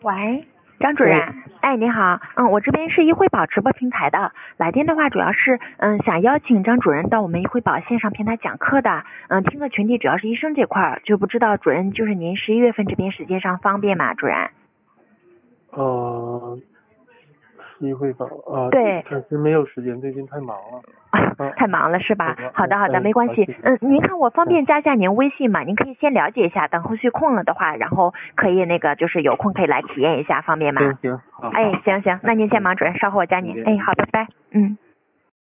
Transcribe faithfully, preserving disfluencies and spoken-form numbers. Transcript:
喂，张主任，哎，你好，嗯，我这边是一惠宝直播平台的，来电的话主要是，嗯，想邀请张主任到我们一惠宝线上平台讲课的，嗯，听课群体主要是医生这块儿，就不知道主任就是您十一月份这边时间上方便吗，主任？ 呃，一惠宝啊， 对， 暂时没有时间，最近太忙了。啊、 太忙了是吧？好的好的， 嗯、 没关系。嗯，您看我方便加一下您微信嘛？您可以先了解一下，等后续空了的话，然后可以那个就是有空可以来体验一下，方便吗？ 行行好。 哎，行行，那您先忙，主任，稍后我加您。哎，好，拜拜。嗯。